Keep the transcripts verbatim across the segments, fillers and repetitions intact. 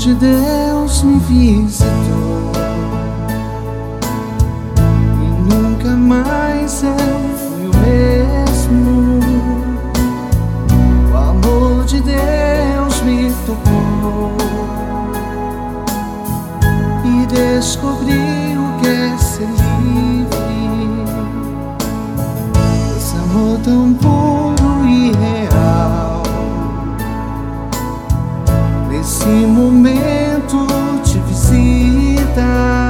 de Deus me visitou e nunca mais eu fui o mesmo. O amor de Deus me tocou e descobri o que é ser livre. Esse amor tão puro e real. Nesse momento te visita,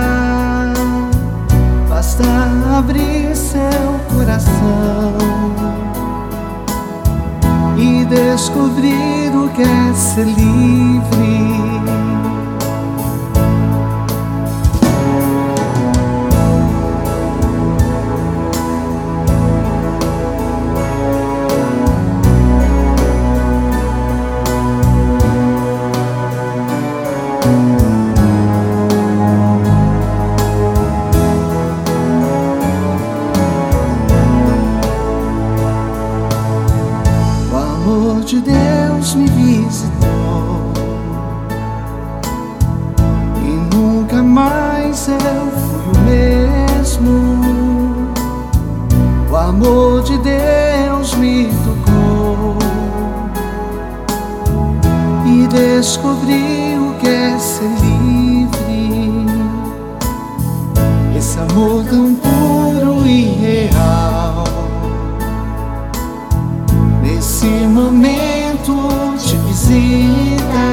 basta abrir seu coração e descobrir o que é ser livre. O amor de Deus me visitou e nunca mais eu fui o mesmo. O amor de Deus me tocou e descobri o que é ser livre. Esse amor tão puro e real. Nesse momento te visita,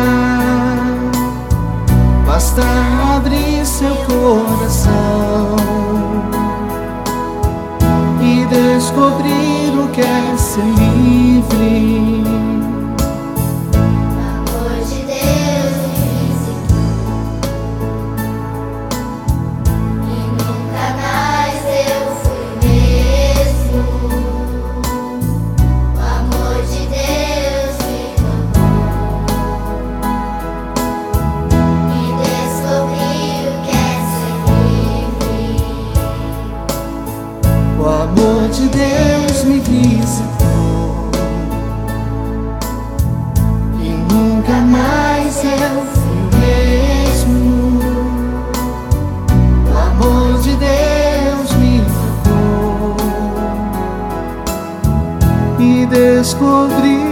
basta abrir seu coração e descobrir o que é ser livre. O amor de Deus me visitou e nunca mais eu fui o mesmo. O amor de Deus me tocou e descobri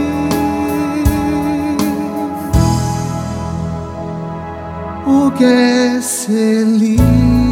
o que é ser livre.